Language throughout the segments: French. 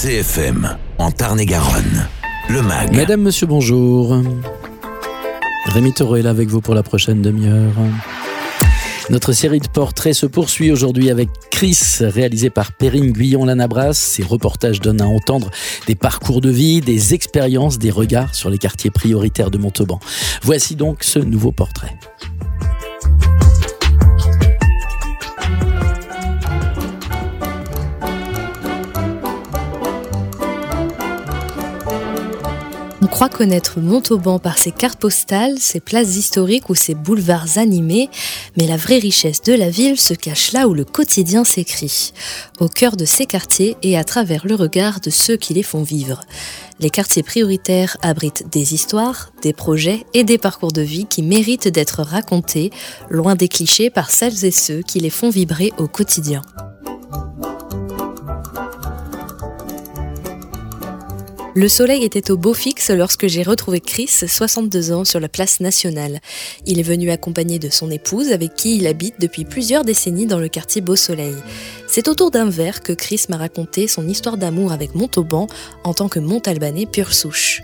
CFM, en Tarn-et-Garonne, le MAG. Mesdames, Monsieur, bonjour. Rémi Taureau est là avec vous pour la prochaine demi-heure. Notre série de portraits se poursuit aujourd'hui avec Chris, réalisé par Perrine Guyon-Lanabras. Ces reportages donnent à entendre des parcours de vie, des expériences, des regards sur les quartiers prioritaires de Montauban. Voici donc ce nouveau portrait. On croit connaître Montauban par ses cartes postales, ses places historiques ou ses boulevards animés, mais la vraie richesse de la ville se cache là où le quotidien s'écrit, au cœur de ces quartiers et à travers le regard de ceux qui les font vivre. Les quartiers prioritaires abritent des histoires, des projets et des parcours de vie qui méritent d'être racontés, loin des clichés par celles et ceux qui les font vibrer au quotidien. Le soleil était au beau fixe lorsque j'ai retrouvé Chris, 62 ans, sur la place Nationale. Il est venu accompagné de son épouse, avec qui il habite depuis plusieurs décennies dans le quartier Beau Soleil. C'est autour d'un verre que Chris m'a raconté son histoire d'amour avec Montauban en tant que Montalbanais pure souche.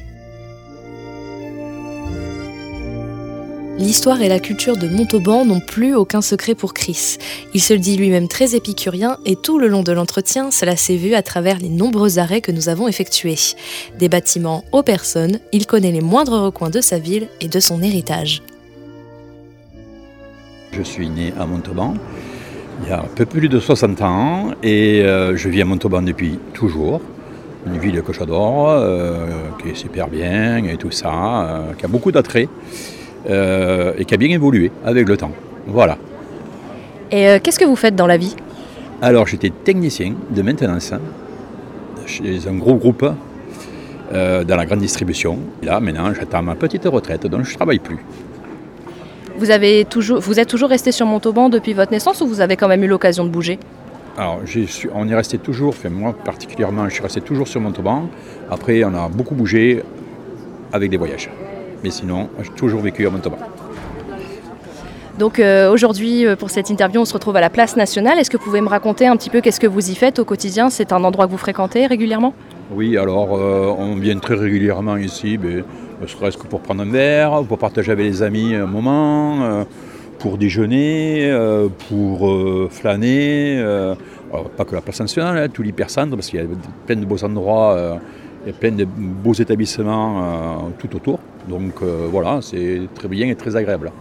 L'histoire et la culture de Montauban n'ont plus aucun secret pour Chris. Il se le dit lui-même très épicurien et tout le long de l'entretien, cela s'est vu à travers les nombreux arrêts que nous avons effectués. Des bâtiments aux personnes, il connaît les moindres recoins de sa ville et de son héritage. Je suis né à Montauban il y a un peu plus de 60 ans et je vis à Montauban depuis toujours. Une ville que j'adore, qui est super bien et tout ça, qui a beaucoup d'attrait. Et qui a bien évolué avec le temps. Voilà. Et qu'est-ce que vous faites dans la vie ? Alors j'étais technicien de maintenance chez un gros groupe dans la grande distribution. Et là maintenant j'attends ma petite retraite, donc je ne travaille plus. Vous êtes toujours resté sur Montauban depuis votre naissance ou vous avez quand même eu l'occasion de bouger ? Alors on est resté toujours, moi particulièrement je suis resté toujours sur Montauban. Après on a beaucoup bougé avec des voyages. Mais sinon, j'ai toujours vécu à Montauban. Donc aujourd'hui, pour cette interview, on se retrouve à la place Nationale. Est-ce que vous pouvez me raconter un petit peu qu'est-ce que vous y faites au quotidien ? C'est un endroit que vous fréquentez régulièrement ? Oui, alors on vient très régulièrement ici, ne serait-ce que pour prendre un verre, pour partager avec les amis un moment, pour déjeuner, pour flâner. Alors, pas que la place Nationale, tout l'hypercentre, parce qu'il y a plein de beaux endroits. Il y a plein de beaux établissements tout autour. Donc voilà, c'est très bien et très agréable.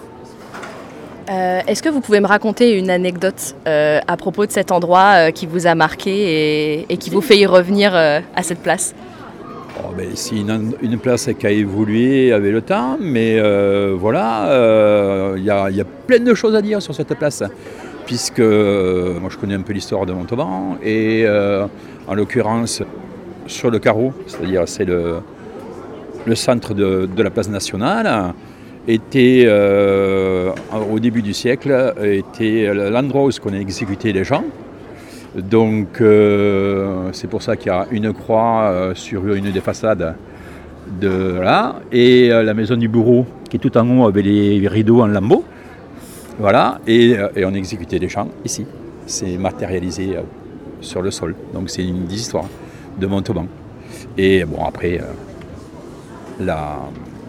Est-ce que vous pouvez me raconter une anecdote à propos de cet endroit qui vous a marqué et qui vous fait y revenir à cette place ? C'est une place qui a évolué avec le temps, mais voilà, il y a plein de choses à dire sur cette place. Puisque moi je connais un peu l'histoire de Montauban et en l'occurrence, sur le carreau, c'est-à-dire c'est le centre de la place Nationale, était au début du siècle était l'endroit où on a exécuté les gens. Donc c'est pour ça qu'il y a une croix sur une des façades de là, et la maison du bourreau qui est tout en haut avec les rideaux en lambeaux. Voilà, et on a exécuté les gens ici. C'est matérialisé sur le sol. Donc c'est une histoire de Montauban. Et bon, après, la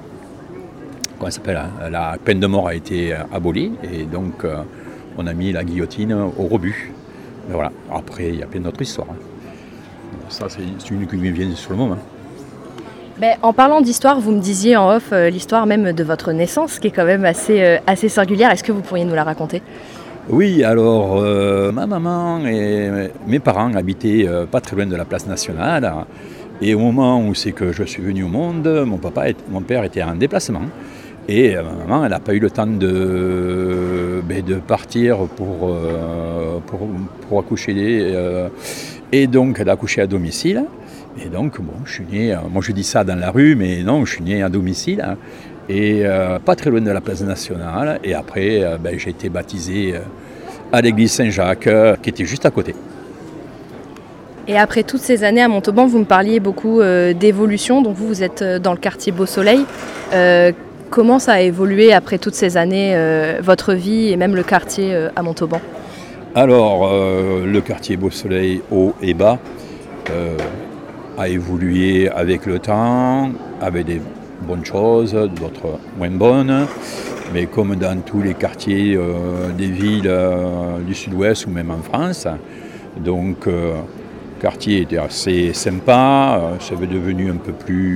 peine de mort a été abolie et donc on a mis la guillotine au rebut. Mais voilà, après, il y a plein d'autres histoires. Ça, c'est une qui me vient sur le moment. En parlant d'histoire, vous me disiez en off l'histoire même de votre naissance, qui est quand même assez singulière. Est-ce que vous pourriez nous la raconter ? Oui, alors ma maman et mes parents habitaient pas très loin de la place Nationale. Et au moment où c'est que je suis venu au monde, mon père était en déplacement. Et ma maman, elle n'a pas eu le temps de partir pour accoucher. Et donc, elle a accouché à domicile. Et donc, bon, je suis né, moi je dis ça dans la rue, mais non, je suis né à domicile. Et pas très loin de la place Nationale. Et après, j'ai été baptisé à l'église Saint-Jacques, qui était juste à côté. Et après toutes ces années à Montauban, vous me parliez beaucoup d'évolution. Donc vous êtes dans le quartier Beau Soleil. Comment ça a évolué après toutes ces années, votre vie et même le quartier à Montauban ? Alors, le quartier Beau Soleil, haut et bas, a évolué avec le temps, avec des bonnes choses, d'autres moins bonnes. Mais comme dans tous les quartiers des villes du sud-ouest ou même en France. Donc, le quartier était assez sympa, c'est devenu un peu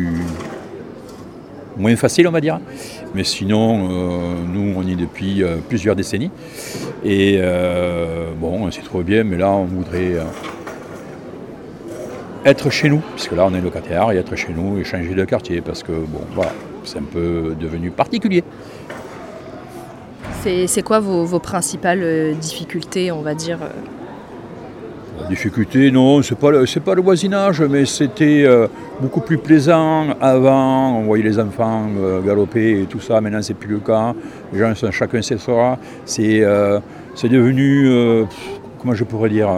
moins facile, on va dire. Mais sinon, nous, on y est depuis plusieurs décennies. Et c'est trop bien, mais là, on voudrait être chez nous, puisque là, on est locataire, et être chez nous et changer de quartier, parce que, c'est un peu devenu particulier. C'est quoi vos principales difficultés, on va dire La difficulté, non, c'est pas le voisinage, mais c'était beaucoup plus plaisant avant. On voyait les enfants galoper et tout ça. Maintenant, c'est plus le cas. Les gens sont chacun chez soi. C'est devenu, comment je pourrais dire,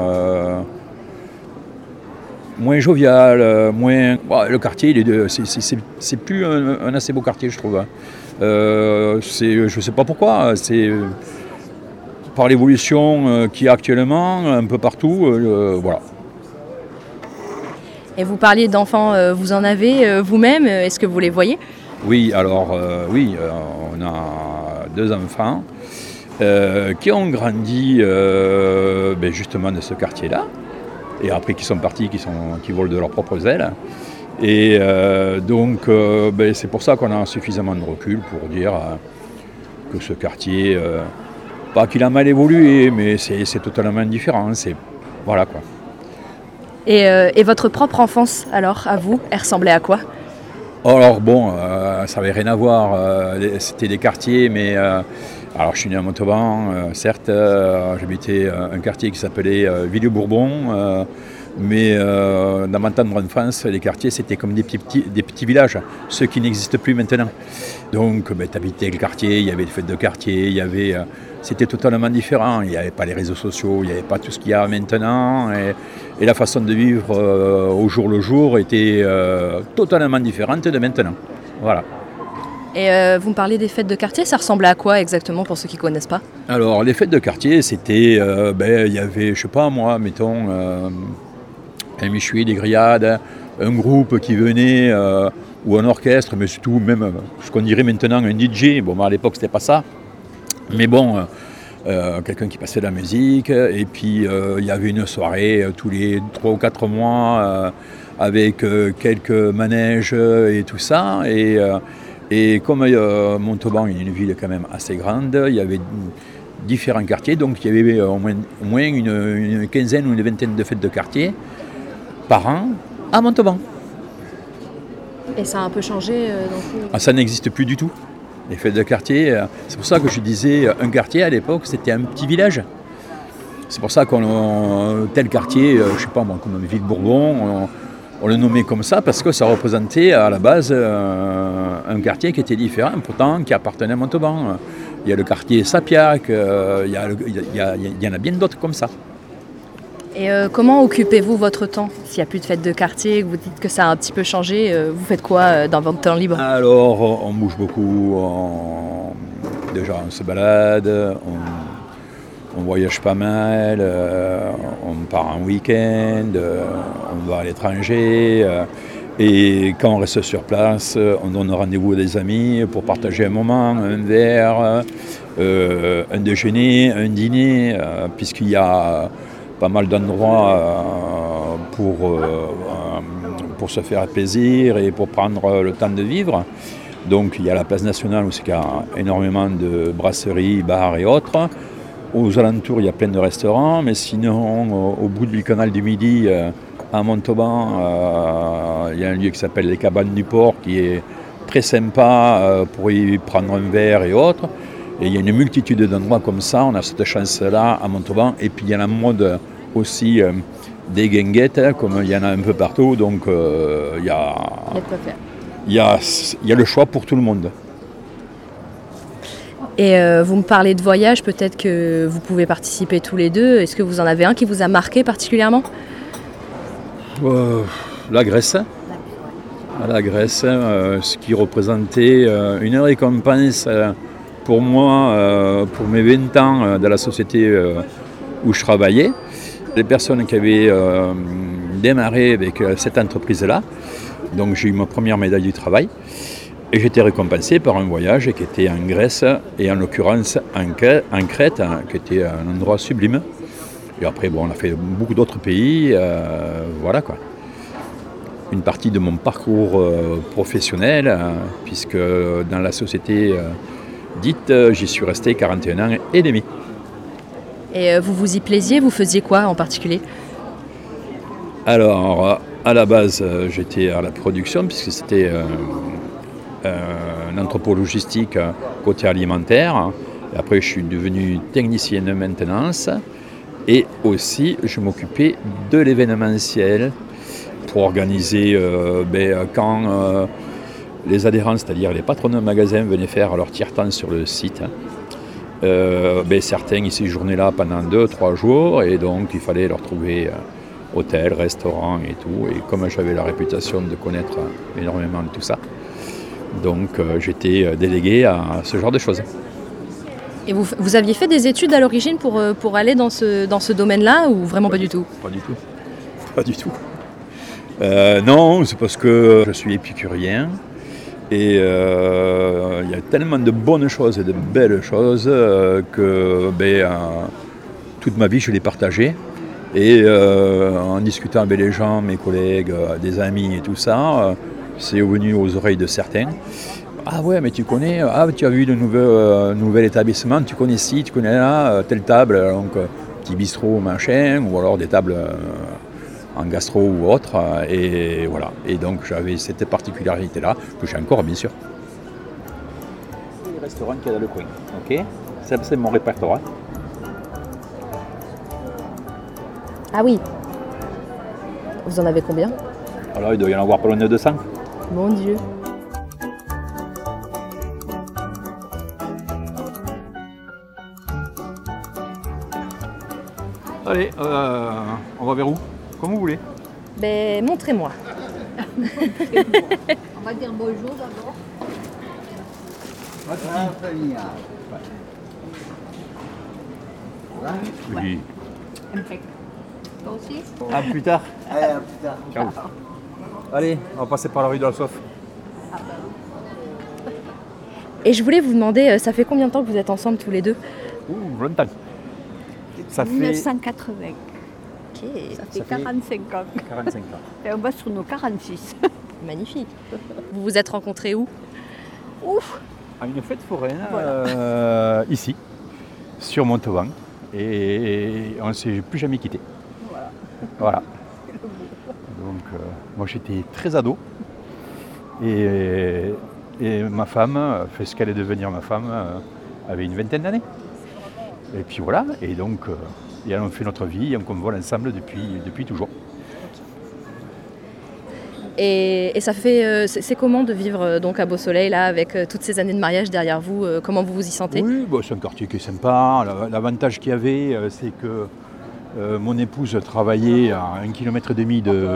moins jovial, moins. Le quartier, c'est plus un assez beau quartier, je trouve. Je sais pas pourquoi. C'est par l'évolution qu'il y a actuellement, un peu partout, voilà. Et vous parliez d'enfants, vous en avez vous-même, est-ce que vous les voyez ? Oui, alors on a 2 enfants qui ont grandi justement de ce quartier-là, et après qui sont partis, qui volent de leurs propres ailes. Et donc c'est pour ça qu'on a suffisamment de recul pour dire que ce quartier... pas qu'il a mal évolué, mais c'est totalement différent. Voilà quoi. Et votre propre enfance, alors, à vous, elle ressemblait à quoi ? Alors ça n'avait rien à voir. C'était des quartiers, mais... alors je suis né à Montauban, certes, j'habitais un quartier qui s'appelait Villers-Bourbon, mais dans ma tendre enfance, les quartiers, c'était comme des petits villages, ceux qui n'existent plus maintenant. Donc, tu habitais le quartier, il y avait des fêtes de quartier, c'était totalement différent. Il n'y avait pas les réseaux sociaux, il n'y avait pas tout ce qu'il y a maintenant. Et la façon de vivre au jour le jour était totalement différente de maintenant. Voilà. Et vous me parlez des fêtes de quartier, ça ressemblait à quoi exactement pour ceux qui ne connaissent pas ? Alors, les fêtes de quartier, c'était, il y avait, je sais pas moi, mettons, un méchoui, des grillades, un groupe qui venait, ou un orchestre, mais surtout même ce qu'on dirait maintenant un DJ. Bon, à l'époque, c'était pas ça. Mais quelqu'un qui passait de la musique, et puis il y avait une soirée tous les 3 ou 4 mois avec quelques manèges et tout ça. Et comme Montauban est une ville quand même assez grande, il y avait différents quartiers, donc il y avait au moins une quinzaine ou une vingtaine de fêtes de quartier par an à Montauban. Et ça a un peu changé Ça n'existe plus du tout. Les fêtes de quartier, c'est pour ça que je disais un quartier à l'époque, c'était un petit village. C'est pour ça tel quartier, je sais pas moi, comme Villers-Bourbon, on le nommait comme ça parce que ça représentait à la base un quartier qui était différent, pourtant qui appartenait à Montauban. Il y a le quartier Sapiac, il y en a bien d'autres comme ça. Et comment occupez-vous votre temps ? S'il n'y a plus de fêtes de quartier, que vous dites que ça a un petit peu changé, vous faites quoi dans votre temps libre ? Alors, on bouge beaucoup. Déjà, on se balade, on voyage pas mal, on part en week-end, on va à l'étranger. Et quand on reste sur place, on donne rendez-vous à des amis pour partager un moment, un verre, un déjeuner, un dîner, puisqu'il y a pas mal d'endroits pour se faire plaisir et pour prendre le temps de vivre. Donc il y a la place nationale où il y a énormément de brasseries, bars et autres. Aux alentours, il y a plein de restaurants, mais sinon, au bout du canal du Midi, à Montauban, il y a un lieu qui s'appelle les Cabanes du Port, qui est très sympa pour y prendre un verre et autres. Et il y a une multitude d'endroits comme ça, on a cette chance-là à Montauban. Et puis il y a la mode aussi des guinguettes, comme il y en a un peu partout. Donc il y a le choix pour tout le monde. Et vous me parlez de voyage, peut-être que vous pouvez participer tous les deux. Est-ce que vous en avez un qui vous a marqué particulièrement ? La Grèce. La Grèce, ce qui représentait une récompense pour moi, pour mes 20 ans dans la société où je travaillais. Les personnes qui avaient démarré avec cette entreprise-là. Donc j'ai eu ma première médaille du travail. Et j'étais récompensé par un voyage qui était en Grèce, et en l'occurrence en Crète, qui était un endroit sublime. Et après, bon, on a fait beaucoup d'autres pays, voilà quoi. Une partie de mon parcours professionnel, puisque dans la société dite, j'y suis resté 41 ans et demi. Et vous vous y plaisiez, vous faisiez quoi en particulier? Alors, à la base, j'étais à la production, puisque c'était un entrepôt logistique côté alimentaire. Et après, je suis devenu technicien de maintenance. Et aussi, je m'occupais de l'événementiel pour organiser quand les adhérents, c'est-à-dire les patrons de magasins, venaient faire leur tiers-temps sur le site. Certains, ils séjournaient là pendant 2-3 jours, et donc il fallait leur trouver hôtel, restaurant et tout. Et comme j'avais la réputation de connaître énormément de tout ça, donc j'étais délégué à ce genre de choses. Et vous aviez fait des études à l'origine pour aller dans ce domaine-là, ou vraiment pas du tout? Pas du tout. Pas du tout. Non, c'est parce que je suis épicurien. Et il y a tellement de bonnes choses et de belles choses que toute ma vie je l'ai partagée. Et en discutant avec les gens, mes collègues, des amis et tout ça, c'est venu aux oreilles de certains. Ah ouais, mais tu connais, tu as vu le nouvel établissement, tu connais ci, tu connais là, telle table, donc petit bistrot, machin, ou alors des tables en gastro ou autre, et voilà. Et donc j'avais cette particularité-là, que j'ai encore bien sûr. Le restaurant qui est dans le coin, ok? Ça, c'est mon répertoire. Ah oui. Vous en avez combien? Alors il doit y en avoir pas loin de 200. Mon Dieu. Allez, on va vers où? Comme vous voulez. Montrez-moi. On va dire bonjour d'abord. Oui. Impeccable. Toi aussi? À plus tard. Allez, à plus tard. Ciao. Allez, on va passer par la rue de la Soif. Et je voulais vous demander, ça fait combien de temps que vous êtes ensemble tous les deux? Longtemps. Ça fait 1980. Ok, Ça fait 45 ans. 45 ans. Et on va sur nos 46. magnifique. Vous vous êtes rencontrés où? Ouf! À une fête foraine, Voilà. ici, sur Montauban. Et on ne s'est plus jamais quitté. Voilà. Donc, moi j'étais très ado. Et ma femme, ce qu'elle est devenir ma femme, avait une vingtaine d'années. Et puis voilà, et donc on fait notre vie, on vole ensemble depuis toujours. Et ça fait, c'est comment de vivre donc à Beau-Soleil là, avec toutes ces années de mariage derrière vous? Comment vous vous y sentez? Oui, c'est un quartier qui est sympa. L'avantage qu'il y avait, c'est que mon épouse travaillait à 1,5 km de...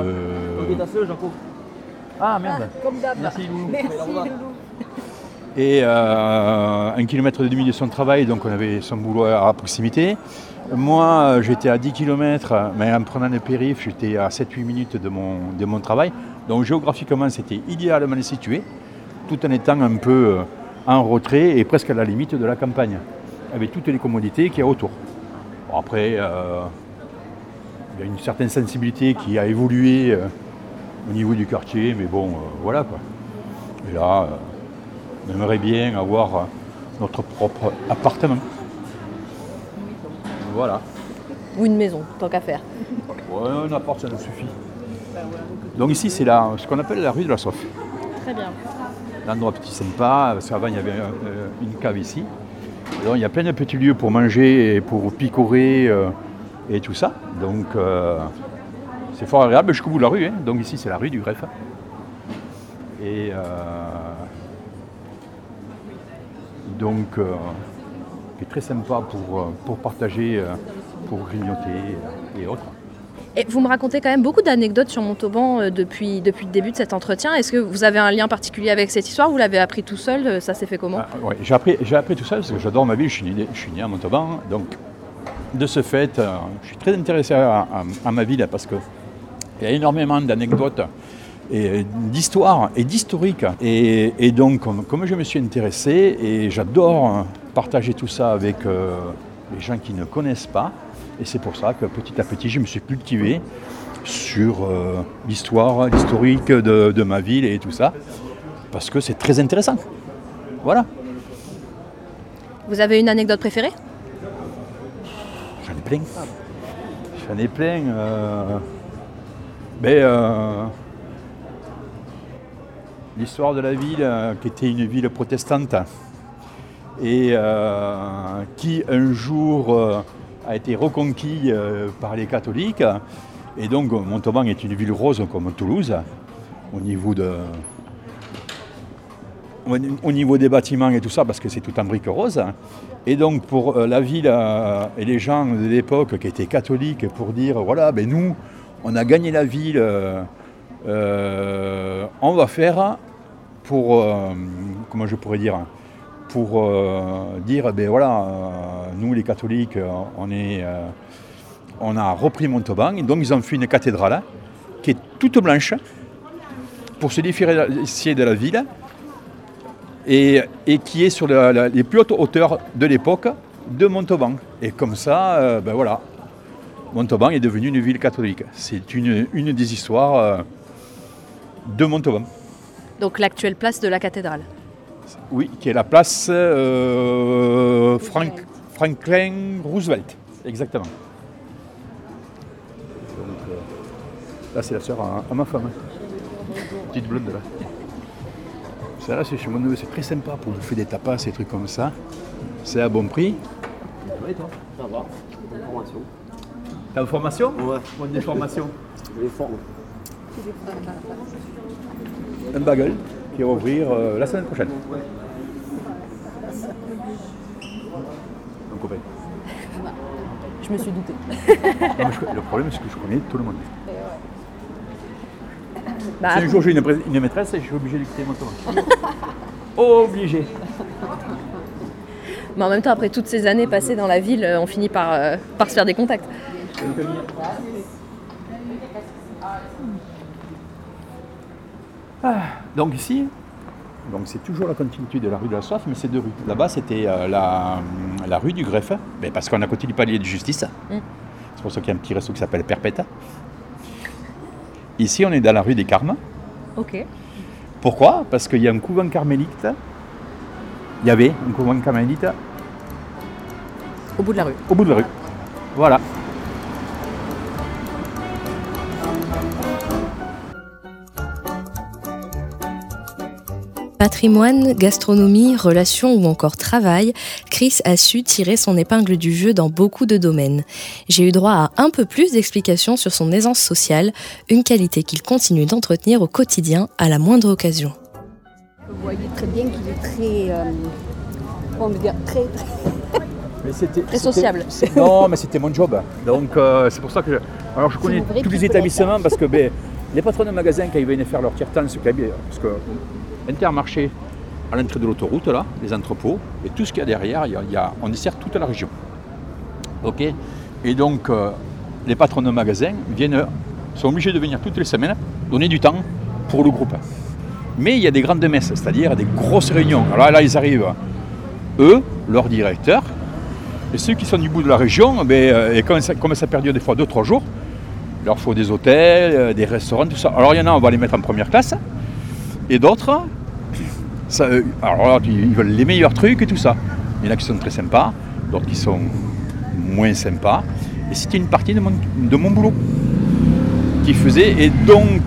Ah merde. Comme d'hab. Merci Loulou. Merci Loulou. Et 1,5 km de son travail, donc on avait son boulot à proximité. Moi, j'étais à 10 km, mais en prenant le périph', j'étais à 7-8 minutes de mon travail. Donc géographiquement, c'était idéalement situé, tout en étant un peu en retrait et presque à la limite de la campagne, avec toutes les commodités qu'il y a autour. Bon, après, il y a une certaine sensibilité qui a évolué au niveau du quartier, mais bon, voilà quoi. Et là, on aimerait bien avoir notre propre appartement. Voilà. Ou une maison, tant qu'à faire. Ouais, un appart, ça nous suffit. Donc ici, c'est ce qu'on appelle la rue de la Soif. Très bien. L'endroit petit sympa, parce qu'avant, il y avait une cave ici. Alors, il y a plein de petits lieux pour manger et pour picorer et tout ça. Donc, c'est fort agréable jusqu'au bout de la rue. Hein. Donc ici, c'est la rue du Greffe. Et donc, c'est très sympa pour partager, pour grignoter et autres. Et vous me racontez quand même beaucoup d'anecdotes sur Montauban depuis le début de cet entretien. Est-ce que vous avez un lien particulier avec cette histoire? Vous l'avez appris tout seul? Ça s'est fait comment? Ouais, j'ai appris tout seul parce que j'adore ma ville. Je suis né à Montauban. Donc, de ce fait, je suis très intéressé à ma ville parce que Il y a énormément d'anecdotes et d'histoires et d'historiques. Et donc, comme je me suis intéressé, et j'adore partager tout ça avec les gens qui ne connaissent pas, et c'est pour ça que petit à petit, je me suis cultivé sur l'historique de ma ville et tout ça, parce que c'est très intéressant. Voilà. Vous avez une anecdote préférée? J'en ai plein. J'en ai plein. L'histoire de la ville, qui était une ville protestante, et qui un jour a été reconquis par les catholiques. Et donc Montauban est une ville rose comme Toulouse, au niveau des bâtiments et tout ça, parce que c'est tout en briques roses. Et donc pour la ville et les gens de l'époque qui étaient catholiques, pour dire voilà, nous, on a gagné la ville, on va faire pour, comment je pourrais dire, pour dire, nous les catholiques, on a repris Montauban, et donc ils ont fait une cathédrale qui est toute blanche pour se différencier de la ville, et qui est sur les plus hautes hauteurs de l'époque de Montauban. Et comme ça, Montauban est devenu une ville catholique. C'est une des histoires de Montauban. Donc l'actuelle place de la cathédrale. Oui, qui est la place Franklin Roosevelt, exactement. Donc, là, c'est la sœur à ma femme. Petite blonde, là. Celle-là, c'est chez mon neveu, c'est très sympa pour bouffer des tapas, ces trucs comme ça. C'est à bon prix. Oui, toi, ça va. Bonne formation. T'as une formation? Ouais. Bonne déformation. Je les forme. Un bagel qui va ouvrir la semaine prochaine. Un copain. Je me suis doutée. Le problème, c'est que je connais tout le monde. Bah, Si un jour j'ai une maîtresse, je suis obligé de quitter Montauban. Obligé. mais en même temps, après toutes ces années passées dans la ville, on finit par se faire des contacts. Donc ici, c'est toujours la continuité de la rue de la Soif, mais c'est deux rues. Là-bas, c'était la rue du Greffe, parce qu'on a continué palier de justice. C'est pour ça qu'il y a un petit resto qui s'appelle Perpète. Ici, on est dans la rue des Carmes. Ok. Pourquoi? Parce qu'il y a un couvent carmélite. Il y avait un couvent carmélite Au bout de la rue. au bout de la rue. Voilà. Patrimoine, gastronomie, relations ou encore travail, Chris a su tirer son épingle du jeu dans beaucoup de domaines. J'ai eu droit à un peu plus d'explications sur son aisance sociale, une qualité qu'il continue d'entretenir au quotidien à la moindre occasion. Vous voyez très bien qu'il est très, très Mais c'était, Très sociable. Non, mais c'était mon job. Donc c'est pour ça que alors je connais une vraie tous les petite établissements parce que les patrons de magasins quand ils venaient faire leur tiers-temps, parce que Intermarché à l'entrée de l'autoroute là, les entrepôts et tout ce qu'il y a derrière, on dessert toute la région. Ok. Et donc les patrons de magasins sont obligés de venir toutes les semaines donner du temps pour le groupe. Mais il y a des grandes messes, c'est-à-dire des grosses réunions. Alors là, ils arrivent, eux, leurs directeurs, et ceux qui sont du bout de la région, et comme ça perdure des fois 2-3 jours, il leur faut des hôtels, des restaurants, tout ça. Alors il y en a, on va les mettre en première classe, et d'autres, alors là, ils veulent les meilleurs trucs et tout ça. Il y en a qui sont très sympas, d'autres qui sont moins sympas. Et c'était une partie de mon boulot qui faisait, et donc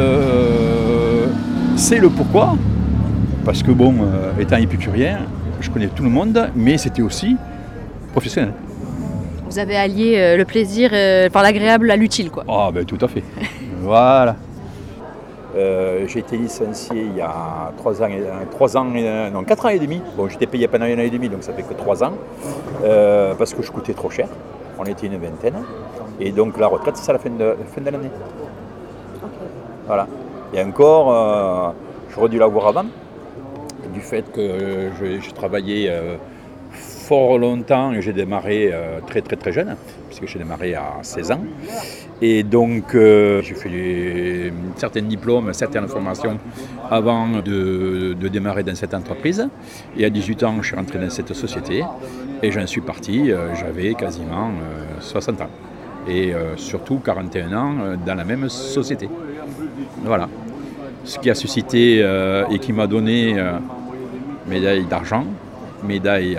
c'est le pourquoi, parce que étant épicurien, je connais tout le monde, mais c'était aussi professionnel. Vous avez allié le plaisir par l'agréable à l'utile, quoi. Ah tout à fait. Voilà. J'ai été licencié il y a 4 ans et demi. Bon, j'étais payé pendant 1 an et demi, donc ça fait que 3 ans, parce que je coûtais trop cher. On était une vingtaine. Et donc la retraite, c'est à la fin de l'année. Okay. Voilà. Et encore, j'aurais dû l'avoir avant, du fait que je travaillais fort longtemps, j'ai démarré très très très jeune, puisque j'ai démarré à 16 ans. Et donc j'ai fait certains diplômes, certaines formations avant de démarrer dans cette entreprise. Et à 18 ans, je suis rentré dans cette société et j'en suis parti, j'avais quasiment 60 ans. Et surtout 41 ans dans la même société. Voilà. Ce qui a suscité et qui m'a donné médaille d'argent, médaille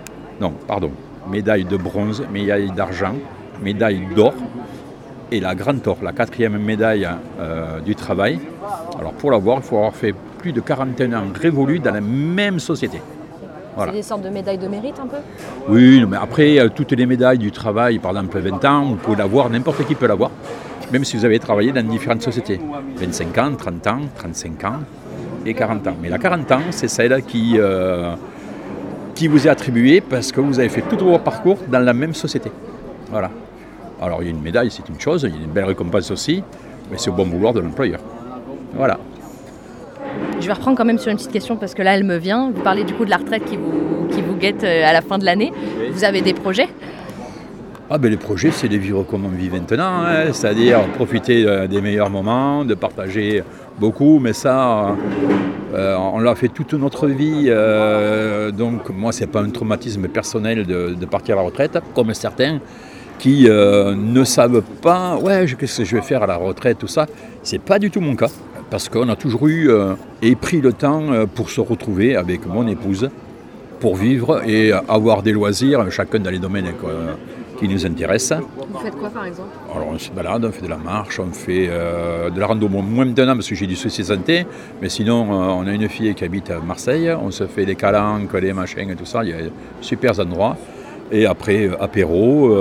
de bronze, médaille d'argent, médaille d'or et la grande or, la 4e médaille du travail. Alors pour l'avoir, il faut avoir fait plus de 41 ans révolus dans la même société. Voilà. C'est des sortes de médailles de mérite un peu ? Oui, mais après, toutes les médailles du travail, par exemple 20 ans, vous pouvez l'avoir, n'importe qui peut l'avoir, même si vous avez travaillé dans différentes sociétés. 25 ans, 30 ans, 35 ans et 40 ans. Mais la 40 ans, c'est celle qui vous est attribuée parce que vous avez fait tout votre parcours dans la même société. Voilà. Alors il y a une médaille, c'est une chose, il y a une belle récompense aussi, mais c'est au bon vouloir de l'employeur. Voilà. Je vais reprendre quand même sur une petite question parce que là elle me vient. Vous parlez du coup de la retraite qui vous guette à la fin de l'année. Oui. Vous avez des projets ? Les projets, c'est de vivre comme on vit maintenant, c'est-à-dire profiter des meilleurs moments, de partager beaucoup, mais ça, on l'a fait toute notre vie. Donc moi, c'est pas un traumatisme personnel de partir à la retraite, comme certains qui ne savent pas, qu'est-ce que je vais faire à la retraite, tout ça. C'est pas du tout mon cas, parce qu'on a toujours eu et pris le temps pour se retrouver avec mon épouse, pour vivre et avoir des loisirs, chacun dans les domaines qui nous intéressent. Vous faites quoi par exemple ? Alors on se balade, on fait de la marche, on fait de la rando, moins maintenant parce que j'ai du souci de santé, mais sinon on a une fille qui habite à Marseille, on se fait des calanques, des machins et tout ça, il y a de super endroits. Et après, apéro,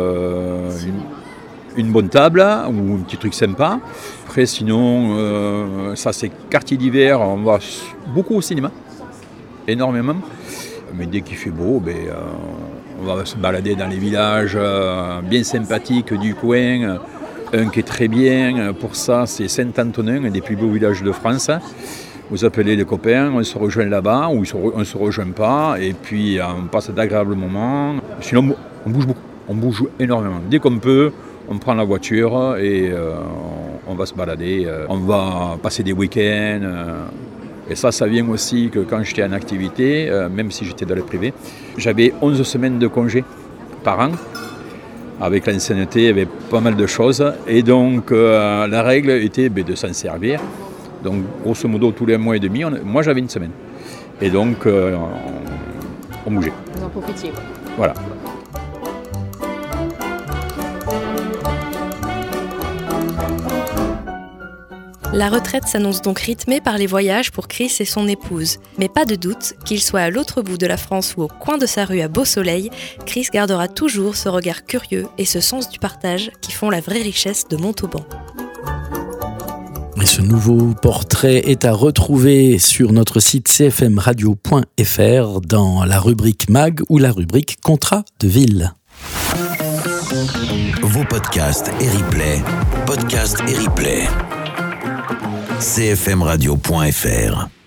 une bonne table ou un petit truc sympa. Après, sinon, ça c'est quartier d'hiver, on va beaucoup au cinéma, énormément. Mais dès qu'il fait beau, on va se balader dans les villages bien sympathiques du coin. Un qui est très bien, pour ça, c'est Saint-Antonin, un des plus beaux villages de France. Vous appelez les copains, on se rejoint là-bas, ou on ne se rejoint pas, et puis on passe d'agréables moments. Sinon, on bouge beaucoup, on bouge énormément. Dès qu'on peut, on prend la voiture et on va se balader, on va passer des week-ends. Et ça vient aussi que quand j'étais en activité, même si j'étais dans le privé, j'avais 11 semaines de congé par an. Avec l'ancienneté, il y avait pas mal de choses. Et donc, la règle était de s'en servir. Donc, grosso modo, tous les mois et demi, moi j'avais une semaine. Et donc, on bougeait. Vous en profitiez. Voilà. La retraite s'annonce donc rythmée par les voyages pour Chris et son épouse. Mais pas de doute, qu'il soit à l'autre bout de la France ou au coin de sa rue à beau soleil, Chris gardera toujours ce regard curieux et ce sens du partage qui font la vraie richesse de Montauban. Et ce nouveau portrait est à retrouver sur notre site cfmradio.fr dans la rubrique MAG ou la rubrique Contrat de ville. Vos podcasts et replays. Podcasts et replays. cfmradio.fr